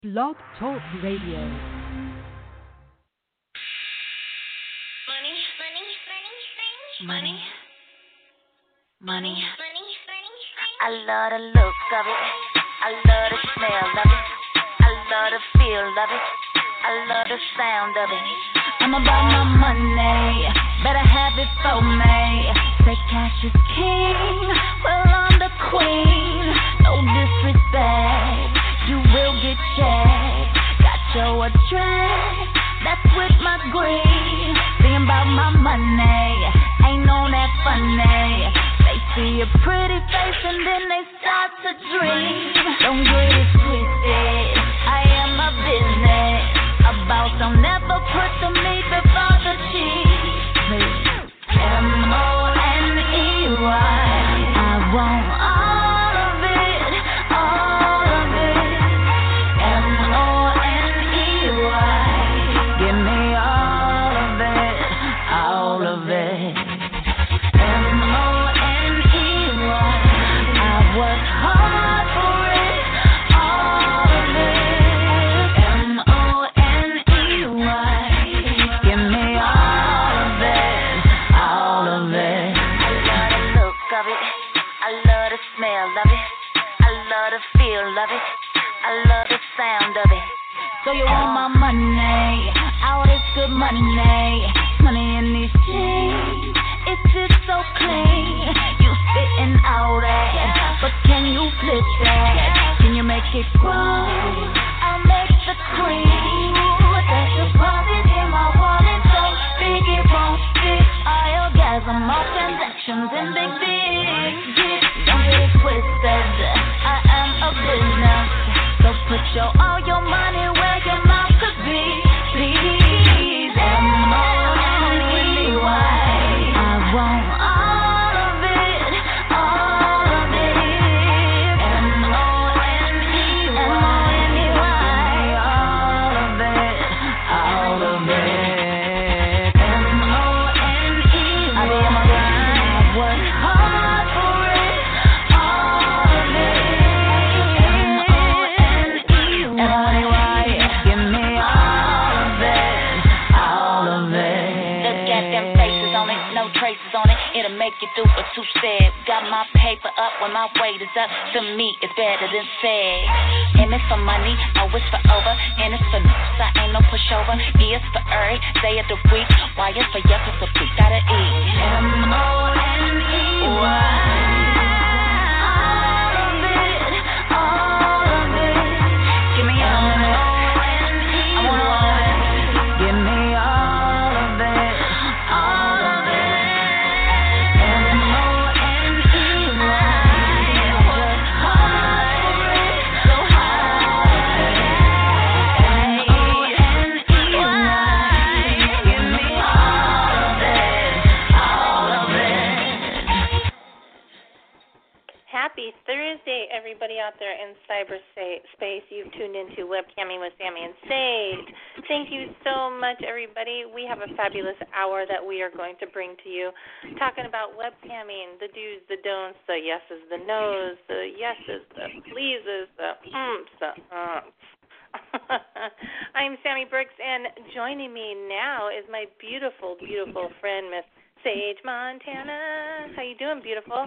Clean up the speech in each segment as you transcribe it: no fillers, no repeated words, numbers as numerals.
Blog Talk Radio. Money, money. I love the look of it. I love the smell of it. I love the feel of it. I love the sound of it. I'm about my money. Better have it for me. Say cash is king. Well, I'm the queen. No disrespect. You will get checked. Got your address. That's with my green. Thinking about my money. Ain't on that funny. They see a pretty face and then they start to dream. Don't get it twisted. I am a business. A boss, I'll never put the meat before the cheese. M-O-N-E-Y. I want all of it, all of it. M-O-N-E-Y. Give me all of it, all of it. M-O-N-E-Y. I work hard for it, all of it. M-O-N-E-Y. Give me all of it, all of it. I love the look of it. I love the smell of it. I love the feel of it. I love the sound of it. So you want my money? All this good money. Money in these jeans. It fits so clean. You spitting all that, but can you flip that? Can you make it grow? I'll make the cream. That's deposit in my wallet, so big it won't fit. Orgasm, all transactions and big digits. Don't get it twisted. I am a business, so put all your money where your mouth could be. Please, M-O-N-E-Y. I want all of it, all of it. M-O-N-E-Y, all of it, all of it. M-O-N-E-Y. I be on my grind, I work hard for it, all of it. M-O-N-E-Y, give me all of it, all of it. Look at them faces on it, no traces on it. It'll make you do a two-step. Got my paper up when my weight is up. To me, it's better than sex. And it's for money, oh, it's for over. And it's for news, I ain't no pushover. E is for every day of the week. Y is for yes, it's a week gotta eat. M-O-N-E-Y. All of it, all of it. Give me all of it. I want all of it. Give me all of it, all of it. M-O-N-E-Y. Work hard for it, so hard. M-O-N-E-Y. Give me all of it, all of it. Happy Thursday, everybody out there in cyberspace. You've tuned into Webcamming with Sammy and Sage. Thank you so much, everybody. We have a fabulous hour that we are going to bring to you, talking about webcamming, the do's, the don'ts, the yeses, the no's, the yeses, the pleases, the the I'm Sammy Brooks, and joining me now is my beautiful, beautiful friend, Miss Sage Montana. How you doing, beautiful?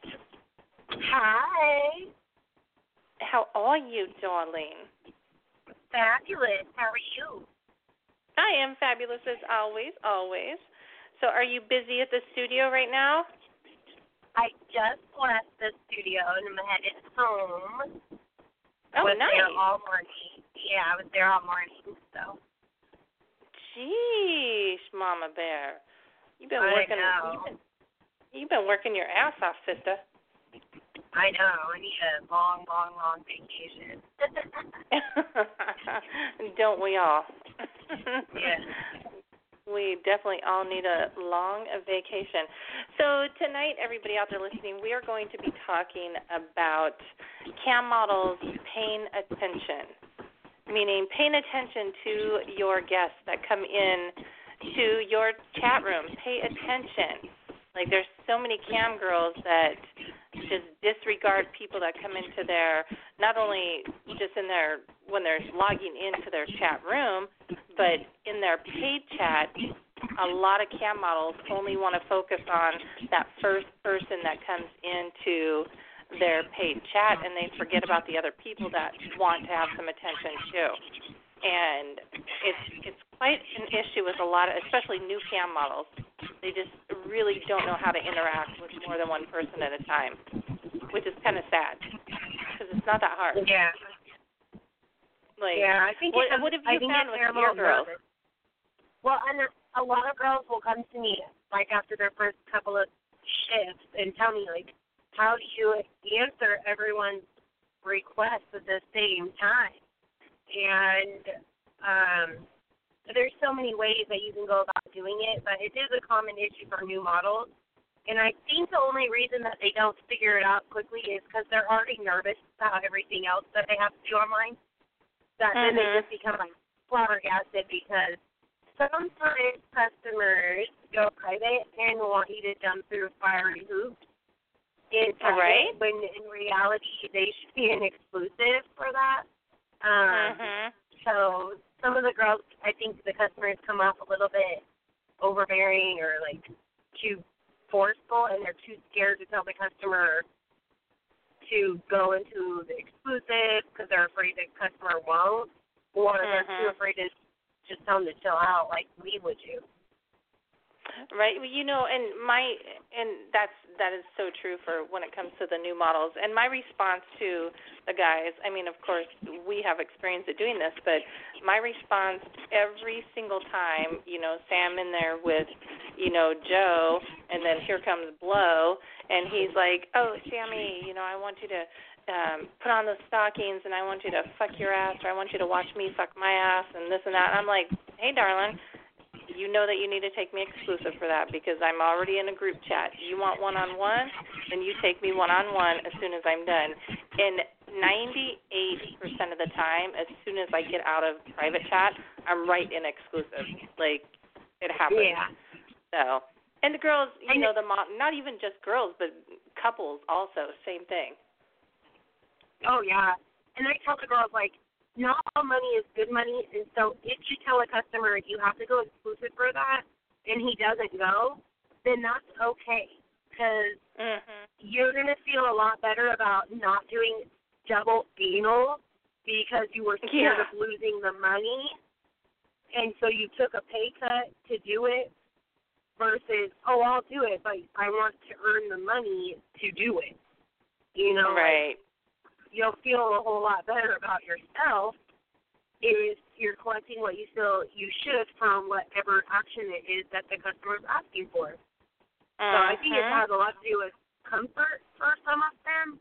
Hi. How are you, darling? Fabulous. How are you? I am fabulous as always, always. So are you busy at the studio right now? I just left the studio and I'm headed home. Oh, was nice. There all morning. Yeah, I was there all morning. So. Jeez, Mama Bear, you've been I working. know. You've been working your ass off, sister. I know. I need a long, long, long vacation. Don't we all? Yeah. We definitely all need a long vacation. So tonight, everybody out there listening, we are going to be talking about cam models paying attention, meaning paying attention to your guests that come in to your chat room. Pay attention. Like, there's so many cam girls that just disregard people that come into their, not only just in their when they're logging into their chat room, but in their paid chat, a lot of cam models only want to focus on that first person that comes into their paid chat, and they forget about the other people that want to have some attention too. And it's quite an issue with a lot of, especially new cam models. They just really don't know how to interact with more than one person at a time, which is kind of sad because it's not that hard. Yeah. Like, yeah, I think what have you found with your girls? Nervous. Well, and a lot of girls will come to me like after their first couple of shifts and tell me like, how do you answer everyone's requests at the same time? And there's so many ways that you can go about doing it, but it is a common issue for new models. And I think the only reason that they don't figure it out quickly is because they're already nervous about everything else that they have to do online. That then they just become like flabbergasted because sometimes customers go private and want you to jump through fiery hoops. Right. When in reality they should be an exclusive for that. So some of the girls, I think the customers come off a little bit overbearing or like too forceful, and they're too scared to tell the customer to go into the exclusive because they're afraid the customer won't, or they're too afraid to just tell them to chill out like we would do. Right. Well, you know, and that is so true for when it comes to the new models. And my response to the guys, I mean, of course, we have experience at doing this, but my response every single time, you know, Sam in there with, you know, Joe, and then here comes Blow, and he's like, oh, Sammy, you know, I want you to put on the stockings, and I want you to fuck your ass, or I want you to watch me suck my ass, and this and that. And I'm like, hey, darling, you know that you need to take me exclusive for that because I'm already in a group chat. You want one-on-one, then you take me one-on-one as soon as I'm done. And 98% of the time, as soon as I get out of private chat, I'm right in exclusive. Like, it happens. Yeah. So, and the girls, you know, not even just girls, but couples also, same thing. Oh, yeah. And I tell the girls, like, not all money is good money, and so if you tell a customer you have to go exclusive for that and he doesn't go, then that's okay because you're going to feel a lot better about not doing double anal because you were scared of losing the money, and so you took a pay cut to do it versus, oh, I'll do it, but I want to earn the money to do it. You know, right. Like, you'll feel a whole lot better about yourself if you're collecting what you feel you should from whatever action it is that the customer is asking for. So I think it has a lot to do with comfort for some of them.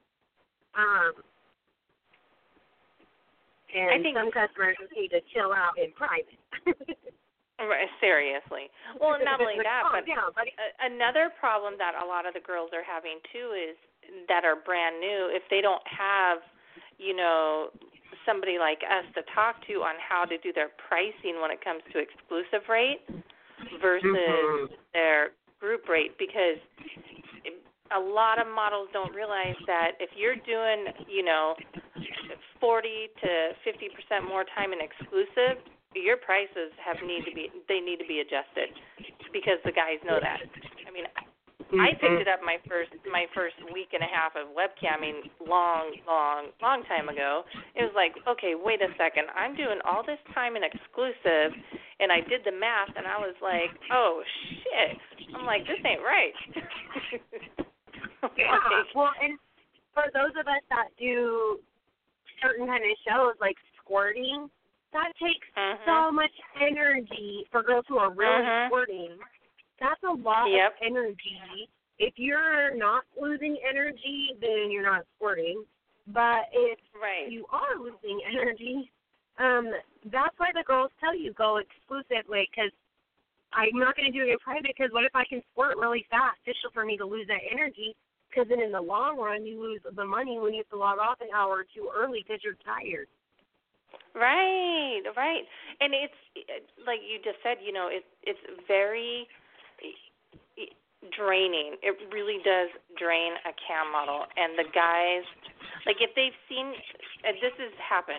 And I think some customers just need to chill out in private. Right, seriously. Well, not only that, but down, another problem that a lot of the girls are having, too, is that are brand new, if they don't have, you know, somebody like us to talk to on how to do their pricing when it comes to exclusive rate versus their group rate, because a lot of models don't realize that if you're doing, you know, 40 to 50% more time in exclusive, your prices need to be adjusted because the guys know that. I mean, I picked it up my first week and a half of webcamming long time ago. It was like, okay, wait a second. I'm doing all this time in exclusive, and I did the math, and I was like, oh, shit. I'm like, this ain't right. Yeah, well, and for those of us that do certain kind of shows like squirting, that takes so much energy for girls who are really squirting. That's a lot of energy. If you're not losing energy, then you're not squirting. But if you are losing energy, that's why the girls tell you go exclusively, because I'm not going to do it in private because what if I can squirt really fast? It's just for me to lose that energy, because then in the long run you lose the money when you have to log off an hour or two early because you're tired. Right. And it's like you just said, you know, it's very draining. It really does drain a cam model. And the guys, like if they've seen, and this has happened,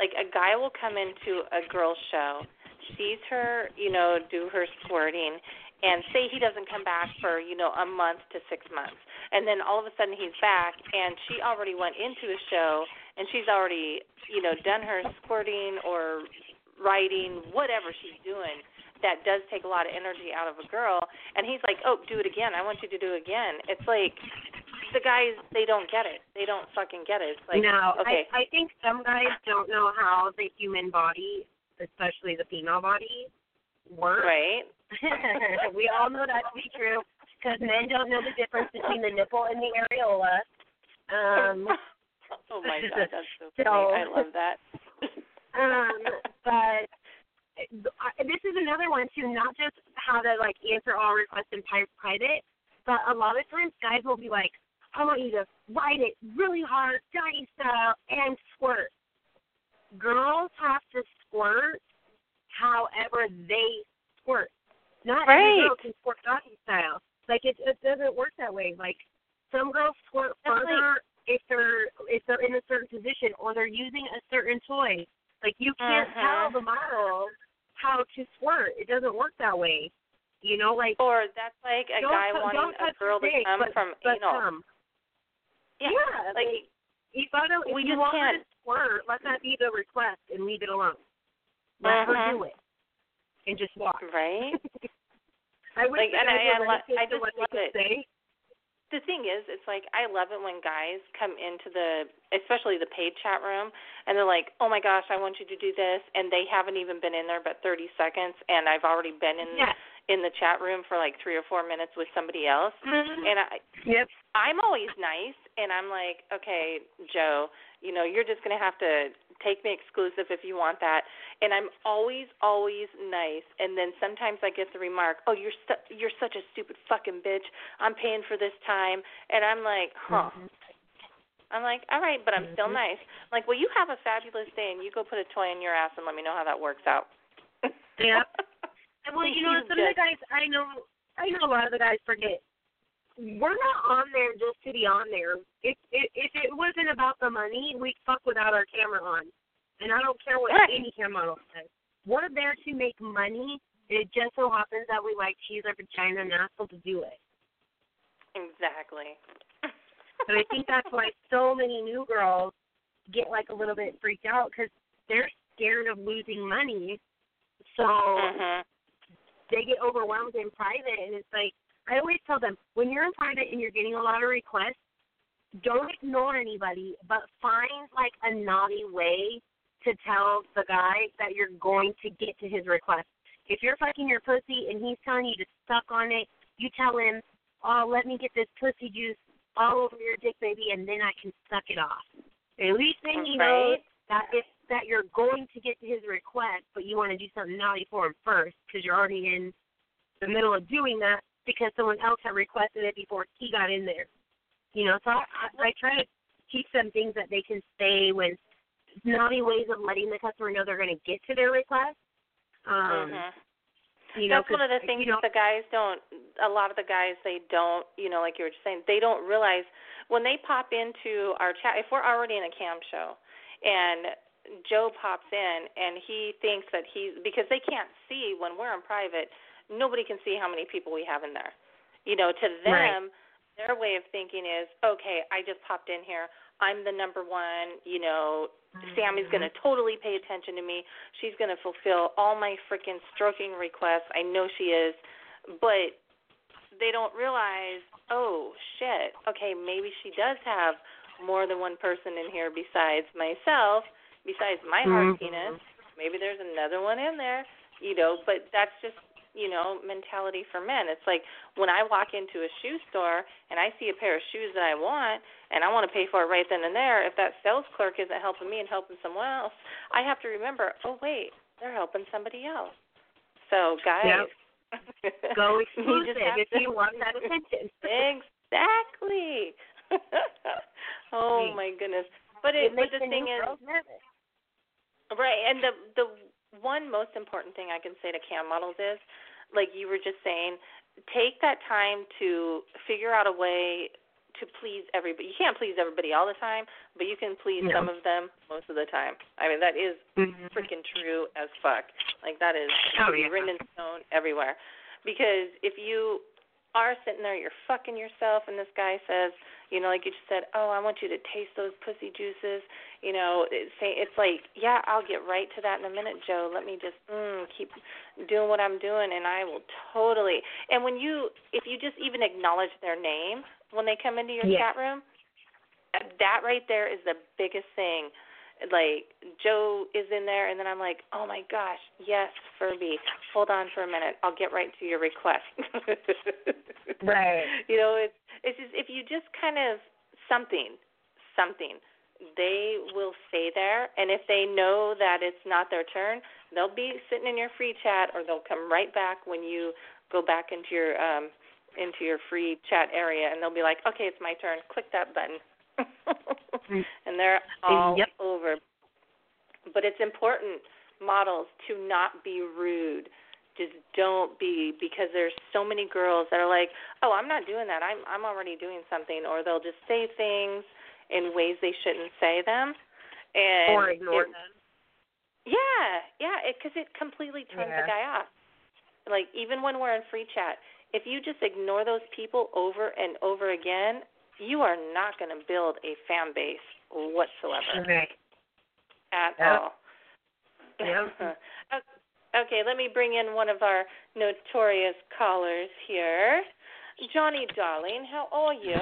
Like, a guy will come into a girl's show, sees her, do her squirting, and say he doesn't come back for, a month to 6 months. And then all of a sudden he's back, and she already went into a show, and she's already, done her squirting or writing, whatever she's doing. That does take a lot of energy out of a girl. And he's like, oh, do it again. I want you to do it again. It's like, the guys, they don't get it. They don't fucking get it. It's like, no, okay. I think some guys don't know how the human body, especially the female body, works. Right. We all know that to be true because men don't know the difference between the nipple and the areola. Oh, my God, that's so funny. I love that. But this is another one, too, not just how to, answer all requests in private, but a lot of times guys will be like, I want you to ride it really hard, doggy style, and squirt. Girls have to squirt however they squirt. Not every girl can squirt doggy style. It doesn't work that way. Some girls squirt further if they're in a certain position or they're using a certain toy. You can't tell the model how to squirt. It doesn't work that way. Or that's like a guy wanting a girl to come from anal. Yeah. You want her to squirt, let that be the request and leave it alone. Let her do it. And just watch. Right? I wish I just what love they could it. say. The thing is, it's I love it when guys come into especially the paid chat room, and they're like, oh, my gosh, I want you to do this, and they haven't even been in there but 30 seconds, and I've already been in the chat room for 3 or 4 minutes with somebody else. And I'm always nice, and I'm like, okay, Joe, you're just going to have to take me exclusive if you want that. And I'm always, always nice. And then sometimes I get the remark, oh, you're such a stupid fucking bitch. I'm paying for this time. And I'm like, huh. I'm like, all right, but I'm still nice. I'm like, well, you have a fabulous day, and you go put a toy in your ass and let me know how that works out. Yeah. Well, some of the guys, I know a lot of the guys forget. We're not on there just to be on there. If it wasn't about the money, we'd fuck without our camera on. And I don't care what any camera model says. We're there to make money. It just so happens that we like cheese our vagina and asshole to do it. Exactly. So I think that's why so many new girls get a little bit freaked out because they're scared of losing money. So they get overwhelmed in private, and it's I always tell them, when you're in private and you're getting a lot of requests, don't ignore anybody, but find a naughty way to tell the guy that you're going to get to his request. If you're fucking your pussy and he's telling you to suck on it, you tell him, oh, let me get this pussy juice all over your dick, baby, and then I can suck it off. At least then you know that you're going to get to his request, but you want to do something naughty for him first because you're already in the middle of doing that because someone else had requested it before he got in there. So I try to teach them things that they can say when naughty ways of letting the customer know they're going to get to their request. That's one of the things the guys don't, a lot of the guys, they don't, like you were just saying, they don't realize when they pop into our chat, if we're already in a cam show and Joe pops in and he thinks that because they can't see when we're in private, nobody can see how many people we have in there. To them, their way of thinking is, okay, I just popped in here. I'm the number one, Sammy's going to totally pay attention to me. She's going to fulfill all my freaking stroking requests. I know she is. But they don't realize, oh, shit, okay, maybe she does have more than one person in here besides myself, besides my hard penis. Maybe there's another one in there, but that's just, mentality for men. It's like when I walk into a shoe store and I see a pair of shoes that I want and I want to pay for it right then and there, if that sales clerk isn't helping me and helping someone else, I have to remember, oh, wait, they're helping somebody else. So, guys, go exclusive if you want that attention. Exactly. Oh, my goodness. But the thing is, right, and the one most important thing I can say to cam models is, like you were just saying, take that time to figure out a way to please everybody. You can't please everybody all the time, but you can please some of them most of the time. I mean, that is freaking true as fuck. Like, that is written in stone everywhere. Because if you are sitting there, you're fucking yourself, and this guy says, you know, like you just said, oh, I want you to taste those pussy juices. You know, it's like, yeah, I'll get right to that in a minute, Joe. Let me just keep doing what I'm doing, and I will totally. And if you just even acknowledge their name when they come into your chat room, that right there is the biggest thing. Like, Joe is in there, and then I'm like, oh, my gosh, yes, Furby, hold on for a minute. I'll get right to your request. Right. You know, it's just, if you just kind of something, they will stay there, and if they know that it's not their turn, they'll be sitting in your free chat, or they'll come right back when you go back into your free chat area, and they'll be like, okay, it's my turn. Click that button. And they're all over. But it's important, models, to not be rude. Just don't be, because there's so many girls that are like, oh, I'm not doing that. I'm already doing something. Or they'll just say things in ways they shouldn't say them. And or ignore them. Yeah, because it completely turns the guy off. Like, even when we're in free chat, if you just ignore those people over and over again, you are not going to build a fan base whatsoever. Right. At all. Yep. Okay, let me bring in one of our notorious callers here. Johnny, darling, how are you?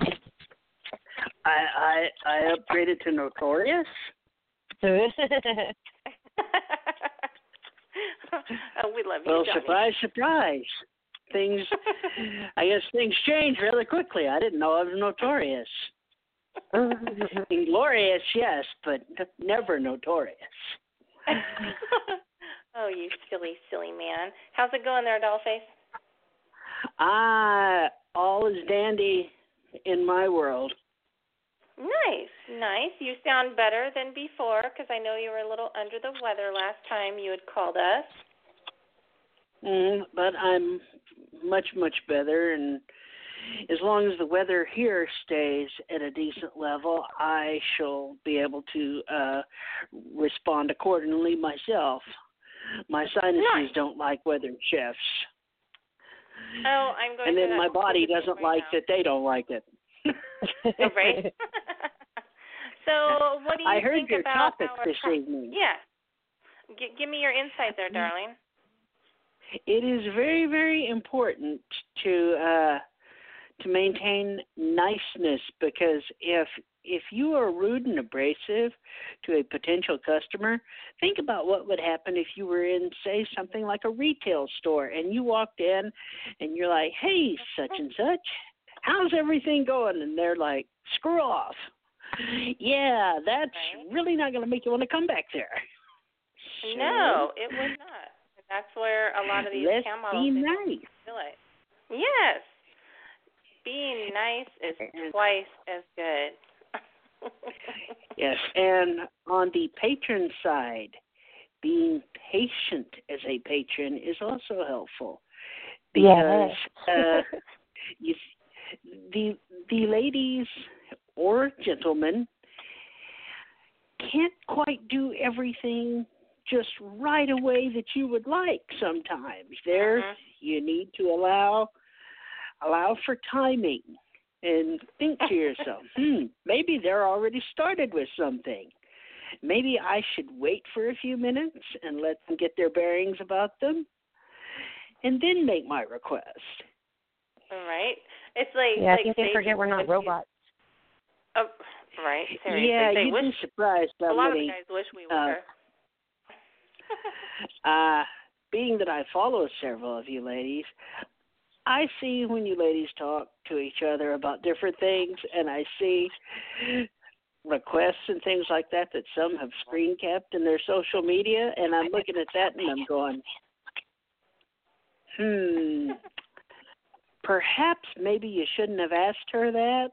I upgraded to notorious. We love you, well, Johnny. Surprise, surprise. I guess things change rather quickly. I didn't know I was notorious. Glorious, yes, but never notorious. Oh, you silly, silly man. How's it going there, Dollface? All is dandy in my world. Nice. You sound better than before, because I know you were a little under the weather last time you had called us. But I'm much, much better, and as long as the weather here stays at a decent level, I shall be able to respond accordingly myself. My sinuses don't like weather shifts. Oh, I'm going. And then my body doesn't right like now. that they don't like it. Oh, right. So, what do you I heard think your about topic this evening. Yeah. Give me your insight there, darling. It is very, very important to maintain niceness, because if you are rude and abrasive to a potential customer, think about what would happen if you were in, say, something like a retail store, and you walked in and you're like, hey, such and such, how's everything going? And they're like, screw off. Yeah, that's really not going to make you want to come back there. So, no, it would not. That's where a lot of these cam models be nice. Feel it. Yes. Being nice is twice as good. Yes, and on the patron side, being patient as a patron is also helpful, because the ladies or gentlemen can't quite do everything just right away that you would like. Sometimes you need to allow for timing and think to yourself, maybe they're already started with something. Maybe I should wait for a few minutes and let them get their bearings about them, and then make my request. All right. It's like, I think they forget we're not robots. Oh, right. Seriously. Yeah, you'd be surprised how a lot many, of the guys wish we were. Being that I follow several of you ladies, I see when you ladies talk to each other about different things, and I see requests and things like that some have screen capped in their social media, and I'm looking at that and I'm going, perhaps maybe you shouldn't have asked her that.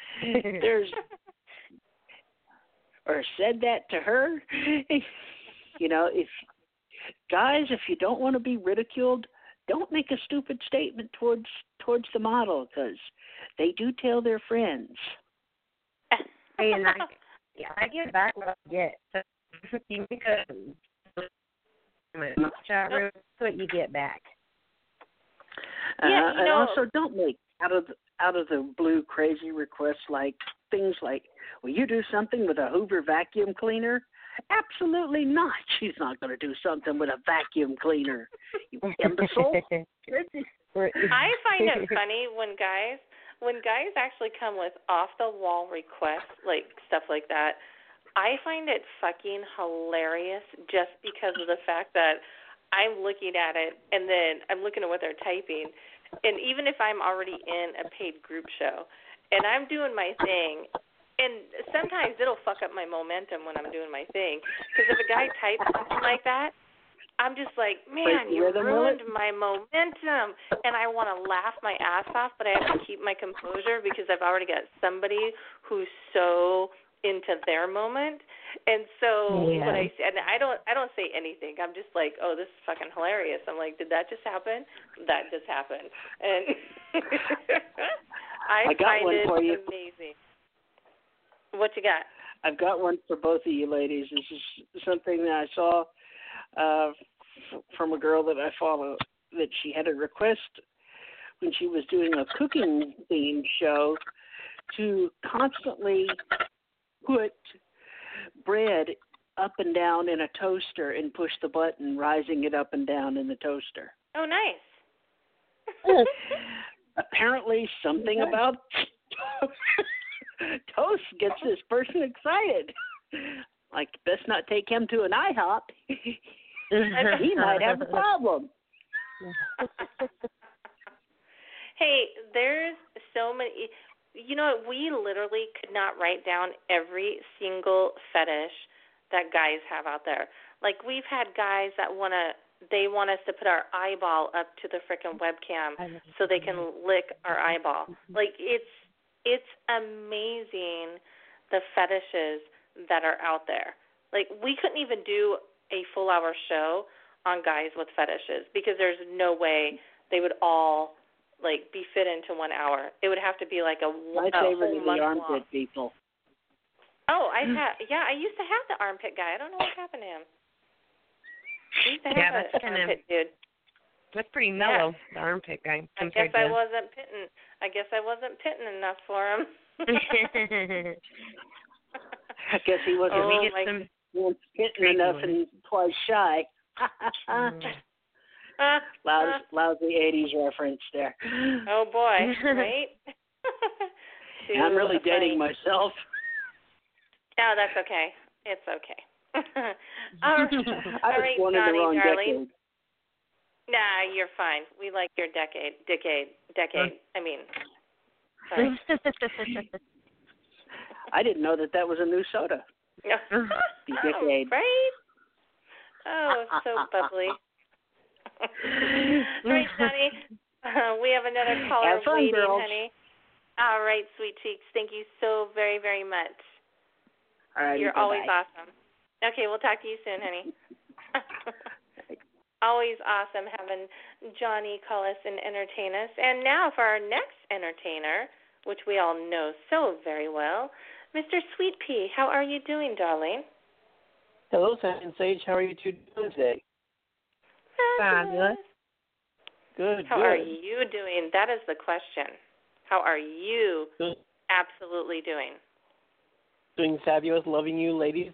Or said that to her. You know, if you don't want to be ridiculed, don't make a stupid statement towards the model, because they do tell their friends. And I get back what I get. So you make a chat room, that's what you get back. And also, don't make out of the blue crazy requests like things like, will you do something with a Hoover vacuum cleaner? Absolutely not. She's not going to do something with a vacuum cleaner, you imbecile. I find it funny when guys actually come with off-the-wall requests, like stuff like that. I find it fucking hilarious just because of the fact that I'm looking at it and then I'm looking at what they're typing. And even if I'm already in a paid group show and I'm doing my thing, and sometimes it'll fuck up my momentum when I'm doing my thing. Because if a guy types something like that, I'm just like, man, you ruined my momentum. And I want to laugh my ass off, but I have to keep my composure because I've already got somebody who's so into their moment. And so when I say, and I don't say anything. I'm just like, oh, this is fucking hilarious. I'm like, did that just happen? That just happened. And I got find one it for you. amazing. What you got? I've got one for both of you ladies. This is something that I saw from a girl that I follow, that she had a request when she was doing a cooking themed show to constantly put bread up and down in a toaster and push the button, rising it up and down in the toaster. Oh, nice. Apparently something about toast gets this person excited. Like, best not take him to an IHOP. He might have a problem. Hey, there's so many. You know, we literally could not write down every single fetish that guys have out there. Like, we've had guys that want us to put our eyeball up to the frickin' webcam so they can lick our eyeball. Like, it's amazing the fetishes that are out there. Like, we couldn't even do a full-hour show on guys with fetishes because there's no way they would all, like, be fit into 1 hour. It would have to be like my favorite is the armpit long. people. Oh, I used to have the armpit guy. I don't know what happened to him. I used to have that's the armpit dude. That's pretty mellow, the armpit guy. I guess I wasn't pitting enough for him. I guess he wasn't pitting enough and twice shy. Lousy 80s reference there. Oh, boy, right? I'm really dating myself. No, that's okay. It's okay. All right, born in the wrong darling. decade. Nah, you're fine. We like your decade. I mean, sorry. I didn't know that was a new soda. The decade. Right? Oh, so bubbly. All right, Johnny. We have another caller Have fun, waiting, girls. honey. All right, sweet cheeks. Thank you so very, very much. All right, You're bye-bye. always awesome. Okay, we'll talk to you soon, honey. Always awesome having Johnny call us and entertain us. And now for our next entertainer, which we all know so very well, Mr. Sweet Pea. How are you doing, darling? Hello, Sam and Sage. How are you two doing today? Fabulous. Good. How are you doing? That is the question. How are you absolutely doing? Doing fabulous. Loving you, ladies.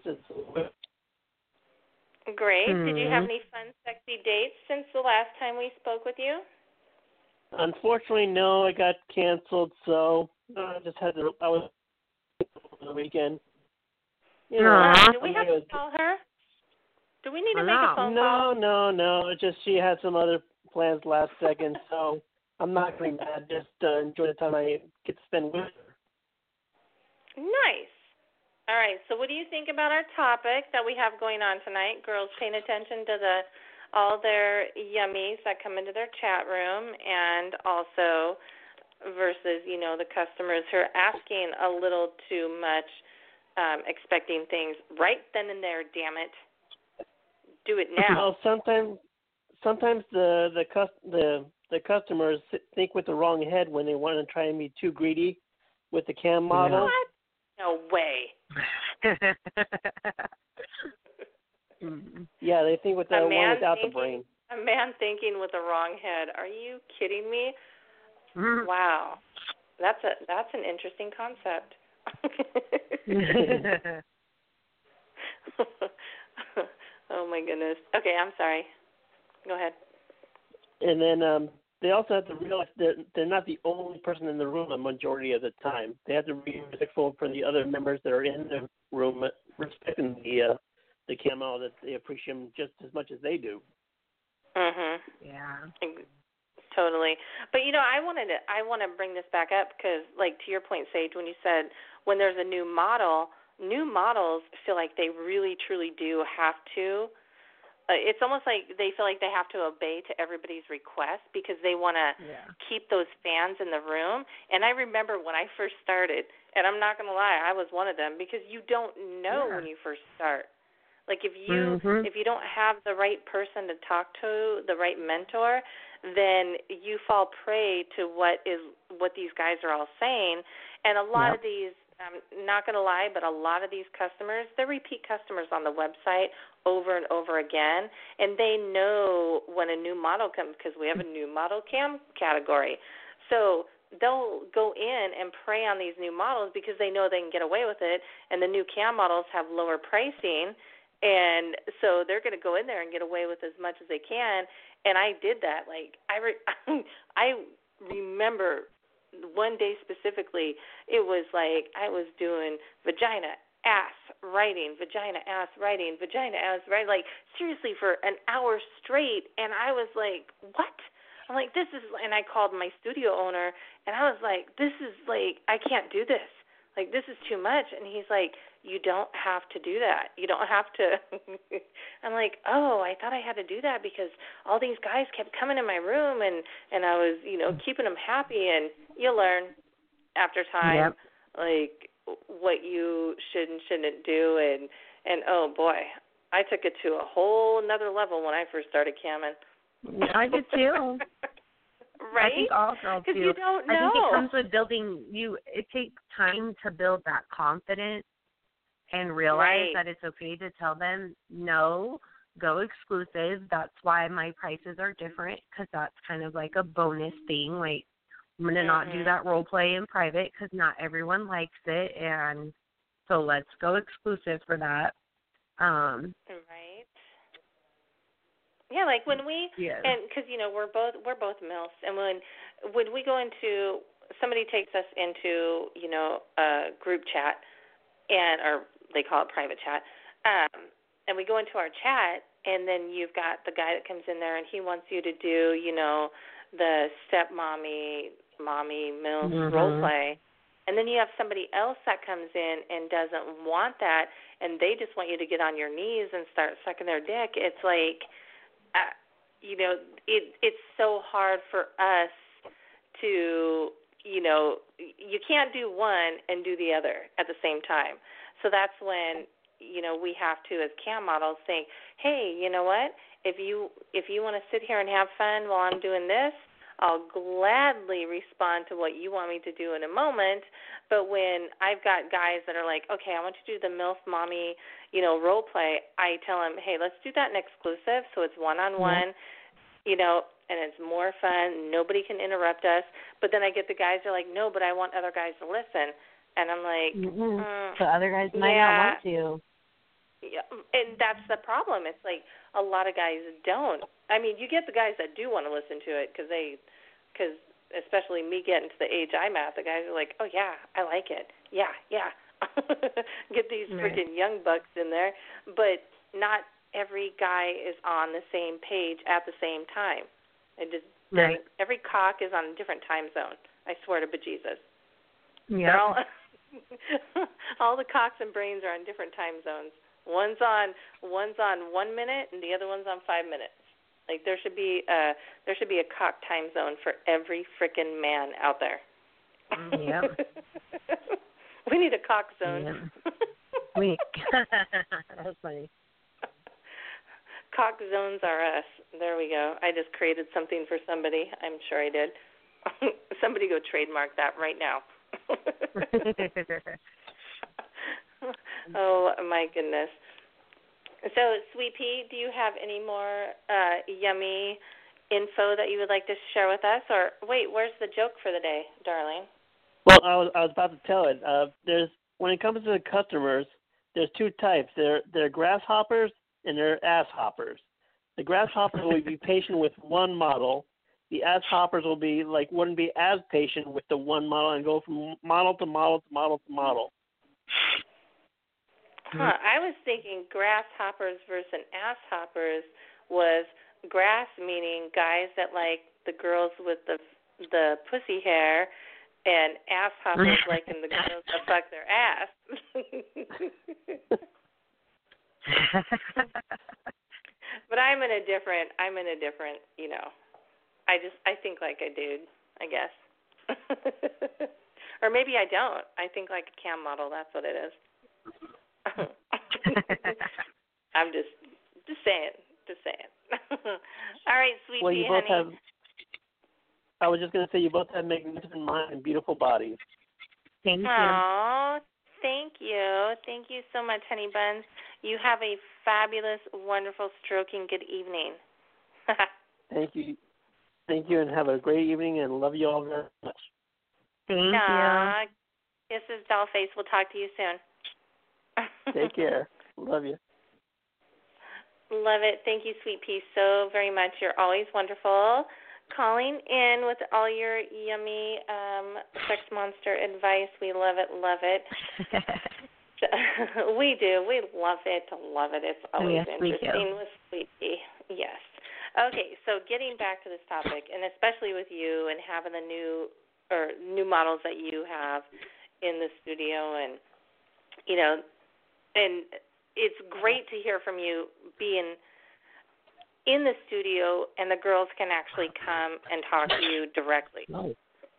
Great. Did you have any fun, sexy dates since the last time we spoke with you? Unfortunately, no. I got canceled, so I just had to. I was on the weekend. Do we have to call her? Do we need to make a phone call? No. It's just she had some other plans last second, so I'm not going to be mad. Just enjoy the time I get to spend with her. Nice. All right, so what do you think about our topic that we have going on tonight? Girls paying attention to all their yummies that come into their chat room, and also versus, the customers who are asking a little too much, expecting things right then and there, damn it. Do it now. Well, sometimes sometimes the customers think with the wrong head when they want to try and be too greedy with the cam model. What? No way. Yeah, they think with the one without the brain. A man thinking with the wrong head. Are you kidding me? Wow. That's an interesting concept. Oh my goodness. Okay, I'm sorry. Go ahead. And then they also have to realize that they're not the only person in the room a majority of the time. They have to be respectful for the other members that are in the room, respecting the cam model, that they appreciate them just as much as they do. Mhm. Yeah. Totally. But I want to bring this back up because, like, to your point, Sage, when you said when there's a new models feel like they really truly do have to. It's almost like they feel like they have to obey to everybody's request because they want to keep those fans in the room. And I remember when I first started, and I'm not going to lie, I was one of them because you don't know when you first start. Like if you don't have the right person to talk to, the right mentor, then you fall prey to what these guys are all saying. And a lot of these, I'm not going to lie, but a lot of these customers, they're repeat customers on the website over and over again, and they know when a new model comes because we have a new model cam category. So they'll go in and prey on these new models because they know they can get away with it, and the new cam models have lower pricing, and so they're going to go in there and get away with as much as they can. And I did that. Like I remember one day specifically, it was like I was doing vagina, ass, writing, vagina, ass, writing, vagina, ass, writing, like seriously for an hour straight. And I was like, what? I'm like, this is, and I called my studio owner, and I was like, this is like, I can't do this. Like, this is too much. And he's like, you don't have to do that. You don't have to. I'm like, oh, I thought I had to do that because all these guys kept coming in my room, and I was, keeping them happy. And you learn after time, like, what you should and shouldn't do. And oh, boy, I took it to a whole another level when I first started camming. I did too. Right? I think all girls do. Because you don't know. I think it comes with building it takes time to build that confidence and realize that it's okay to tell them, no, go exclusive. That's why my prices are different, because that's kind of like a bonus thing. Like, I'm going to not do that role play in private because not everyone likes it. And so let's go exclusive for that. Right. Yeah, like when we, and because we're both MILFs, and when we go into, somebody takes us into a group chat, or they call it private chat, and we go into our chat, and then you've got the guy that comes in there, and he wants you to do the stepmommy, mommy, MILF role play. And then you have somebody else that comes in and doesn't want that, and they just want you to get on your knees and start sucking their dick. It's like, it's so hard for us to, you can't do one and do the other at the same time. So that's when, we have to, as cam models, think, hey, you know what? If you want to sit here and have fun while I'm doing this, I'll gladly respond to what you want me to do in a moment. But when I've got guys that are like, okay, I want you to do the MILF mommy, role play, I tell them, hey, let's do that in exclusive so it's one-on-one, and it's more fun. Nobody can interrupt us. But then I get the guys that are like, no, but I want other guys to listen. And I'm like, so other guys might not want to. Yeah, and that's the problem. It's like a lot of guys don't. I mean, you get the guys that do want to listen to it because especially me getting to the age I'm at, the guys are like, oh, yeah, I like it. Yeah. Get these freaking young bucks in there. But not every guy is on the same page at the same time. It just every cock is on a different time zone. I swear to bejesus. Yeah. All the cocks and brains are on different time zones. One's on 1 minute and the other one's on 5 minutes. Like there should be a cock time zone for every frickin' man out there. Yep. We need a cock zone. Yeah. That's funny. Cock zones are us. There we go. I just created something for somebody. I'm sure I did. Somebody go trademark that right now. Oh, my goodness. So, Sweet Pea, do you have any more yummy info that you would like to share with us? Or, wait, where's the joke for the day, darling? Well, I was about to tell it. When it comes to the customers, there's two types. They're grasshoppers and they're asshoppers. The grasshoppers will be patient with one model. The asshoppers wouldn't be as patient with the one model and go from model to model to model to model. I was thinking grasshoppers versus asshoppers was grass meaning guys that like the girls with the pussy hair, and asshoppers liking the girls that fuck their ass. But I'm in a different, I think like a dude, I guess. Or maybe I don't. I think like a cam model, that's what it is. I'm just saying. All right, Sweet Well, Pea, you both honey. I was just going to say you both have magnificent minds and beautiful bodies. Thank you. Aww, thank you. Thank you so much, honey buns. You have a fabulous, wonderful, stroking good evening. Thank you. Thank you, and have a great evening, and love you all very much. Thank you. Kisses, Dollface. We'll talk to you soon. Take care. Love you. Love it. Thank you, Sweet Pea, so very much. You're always wonderful. Calling in with all your yummy sex monster advice. We love it, love it. We do. We love it. It's always interesting with Sweet Pea. Yes. Okay, so getting back to this topic, and especially with you and having the new models that you have in the studio, and and it's great to hear from you being in the studio, and the girls can actually come and talk to you directly. Oh.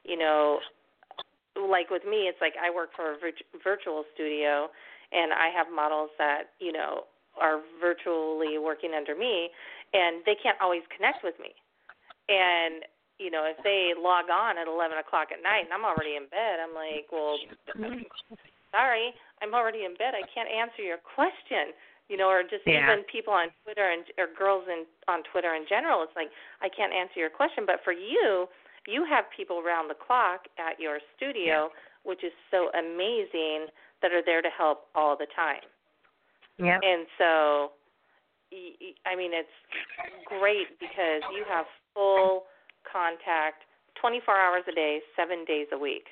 Like with me, it's like I work for a virtual studio, and I have models that, are virtually working under me, and they can't always connect with me. And, if they log on at 11 o'clock at night and I'm already in bed, I'm like, well, sorry, I'm already in bed. I can't answer your question. Or just even people on Twitter or girls on Twitter in general. It's like, I can't answer your question. But for you, you have people around the clock at your studio, which is so amazing, that are there to help all the time. Yep. And so, it's great because you have full contact 24 hours a day, 7 days a week.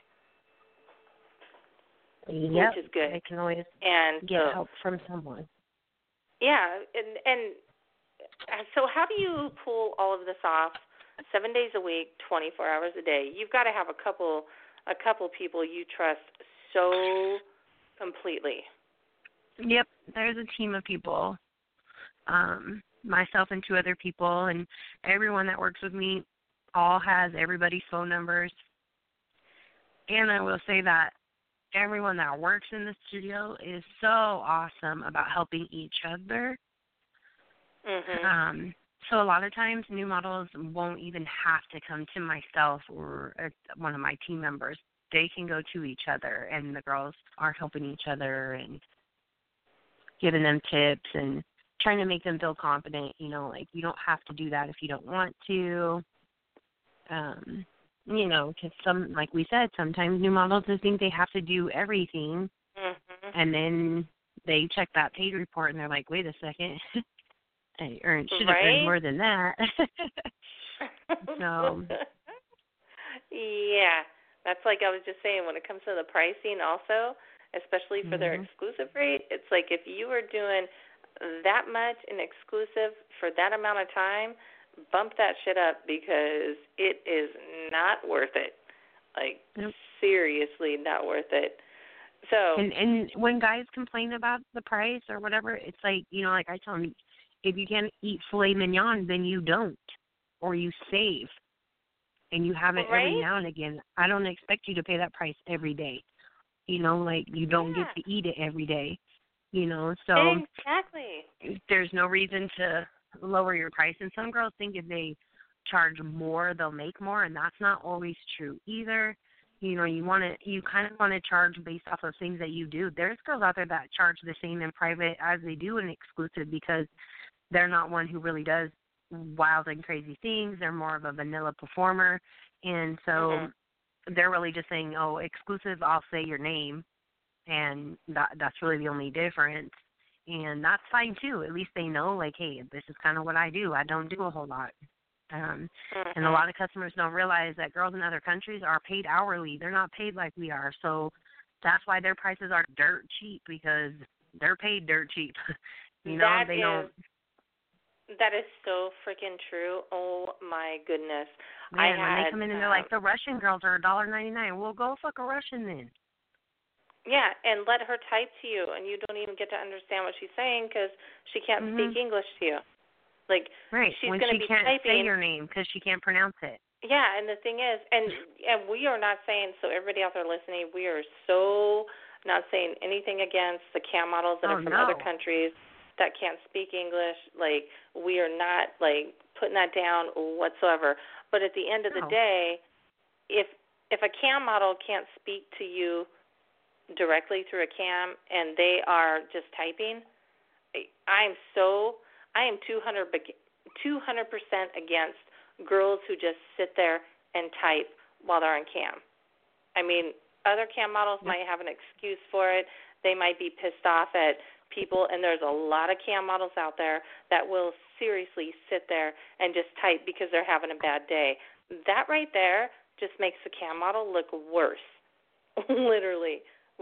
Yep. Which is good. I can always get help from someone. Yeah, and so how do you pull all of this off 7 days a week, 24 hours a day? You've got to have a couple people you trust so completely. Yep, there's a team of people, myself and two other people, and everyone that works with me all has everybody's phone numbers. And I will say that everyone that works in the studio is so awesome about helping each other. Mm-hmm. So a lot of times new models won't even have to come to myself or one of my team members. They can go to each other, and the girls are helping each other and giving them tips and trying to make them feel confident. You don't have to do that if you don't want to. Because like we said, sometimes new models just think they have to do everything, and then they check that paid report and they're like, wait a second, I should have earned more than that. So, yeah, that's like I was just saying, when it comes to the pricing also, especially for their exclusive rate, it's like if you are doing that much in exclusive for that amount of time, bump that shit up, because it is not worth it. Like, seriously not worth it. So and when guys complain about the price or whatever, it's like, like I tell them, if you can't eat filet mignon, then you don't, or you save, and you have it every now and again. I don't expect you to pay that price every day. You don't get to eat it every day. So exactly, there's no reason to lower your price. And some girls think if they charge more, they'll make more, and that's not always true either. You know, you kind of want to charge based off of things that you do. There's girls out there that charge the same in private as they do in exclusive because they're not one who really does wild and crazy things. They're more of a vanilla performer, and so they're really just saying, oh, exclusive, I'll say your name, and that's really the only difference. And that's fine, too. At least they know, like, hey, this is kind of what I do. I don't do a whole lot. And a lot of customers don't realize that girls in other countries are paid hourly. They're not paid like we are. So that's why their prices are dirt cheap, because they're paid dirt cheap. You know, that is so freaking true. Oh, my goodness. Man, when they come in and they're like, the Russian girls are $1.99. Well, go fuck a Russian then. Yeah, and let her type to you, and you don't even get to understand what she's saying because she can't speak English to you. Like, right. She's when going to she be can't typing, say your name because she can't pronounce it. Yeah, and the thing is, and we are not saying, so everybody out there listening, we are so not saying anything against the cam models that are from other countries that can't speak English. Like, we are not, like, putting that down whatsoever. But at the end of the day, if a cam model can't speak to you directly through a cam and they are just typing, I am 200% against girls who just sit there and type while they're on cam. I mean, other cam models might have an excuse for it. They might be pissed off at people, and there's a lot of cam models out there that will seriously sit there and just type because they're having a bad day. That right there just makes the cam model look worse, literally.